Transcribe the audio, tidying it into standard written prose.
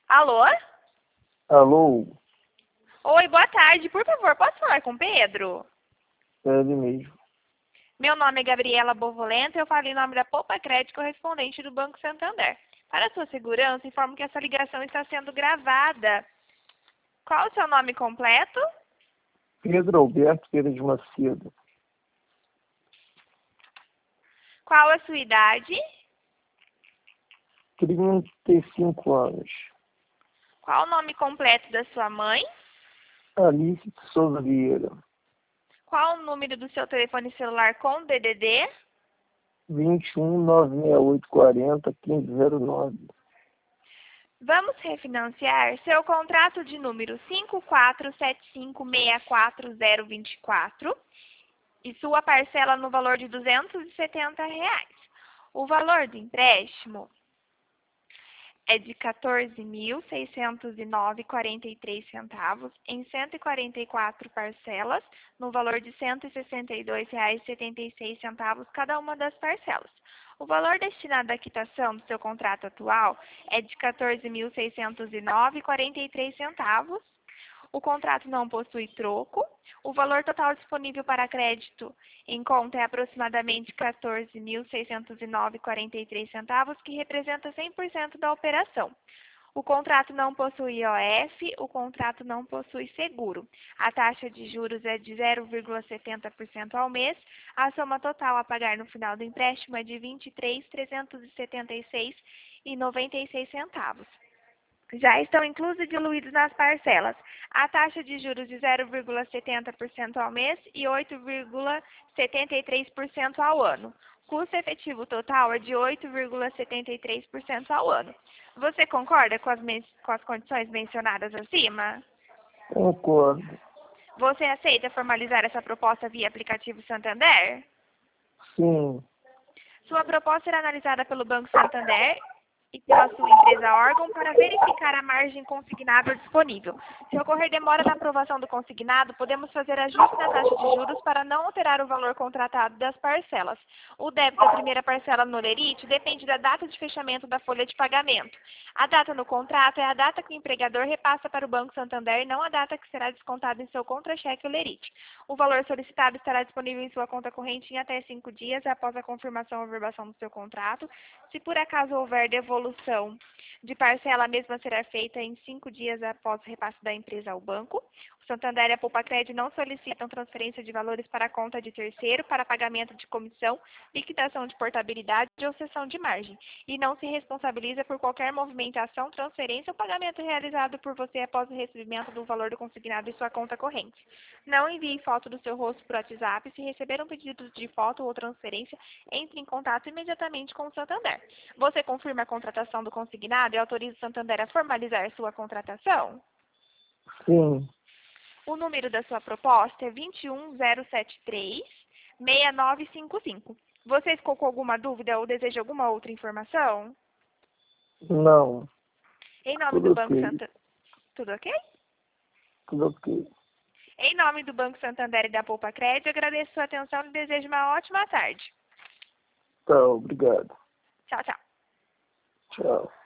Alô? Alô, Oi, boa tarde. Por favor, posso falar com o Pedro? é ele mesmo. Meu nome é Gabriela Bovolento e eu falo em nome da Poupa Crédito correspondente do Banco Santander. Para sua segurança, informo que essa ligação está sendo gravada. Qual o seu nome completo? Pedro Alberto Pereira de Macedo, Qual a sua idade? 35 anos. Qual o nome completo da sua mãe? Alice de Souza Vieira, Qual o número do seu telefone celular com DDD? 21 968 40 1509. Vamos refinanciar seu contrato de número 5475640024 e sua parcela no valor de R$ 270. O valor do empréstimo é de R$ 14.609,43 em 144 parcelas, no valor de R$ 162,76 cada uma das parcelas. O valor destinado à quitação do seu contrato atual é de R$ 14.609,43. O contrato não possui troco. O valor total disponível para crédito em conta é aproximadamente R$ 14.609,43, que representa 100% da operação. O contrato não possui IOF, o contrato não possui seguro. A taxa de juros é de 0,70% ao mês. A soma total a pagar no final do empréstimo é de R$ 23.376,96. Já estão inclusos e diluídos nas parcelas a taxa de juros de 0,70% ao mês e 8,73% ao ano. Custo efetivo total é de 8,73% ao ano. Você concorda com as condições mencionadas acima? Concordo. Você aceita formalizar essa proposta via aplicativo Santander? Sim, Sua proposta será analisada pelo Banco Santander e pela sua empresa órgão para verificar a margem consignável disponível. Se ocorrer demora na aprovação do consignado, podemos fazer ajuste na taxa de juros para não alterar o valor contratado das parcelas. O débito da primeira parcela no Lerite depende da data de fechamento da folha de pagamento. A data no contrato é a data que o empregador repassa para o Banco Santander, não a data que será descontada em seu contra-cheque ou Lerite. O valor solicitado estará disponível em sua conta corrente em até 5 dias após a confirmação ou averbação do seu contrato. Se por acaso houver devolução de parcela, a mesma será feita em 5 dias após o repasse da empresa ao banco. O Santander e a Poupa Crédito não solicitam transferência de valores para a conta de terceiro para pagamento de comissão, liquidação de portabilidade ou cessão de margem, e não se responsabiliza por qualquer movimentação, transferência ou pagamento realizado por você após o recebimento do valor do consignado em sua conta corrente. Não envie foto do seu rosto por WhatsApp. Se receber um pedido de foto ou transferência, entre em contato imediatamente com o Santander. Você confirma a contratação do consignado e autoriza o Santander a formalizar sua contratação? sim. O número da sua proposta é 21073-6955. Você ficou com alguma dúvida ou deseja alguma outra informação? Não, Em nome tudo do Banco ok. Santander... Tudo ok? Tudo ok. Em nome do Banco Santander e da Poupa Crédito, agradeço sua atenção e desejo uma ótima tarde. Tá, obrigado. Tchau, tchau. Tchau.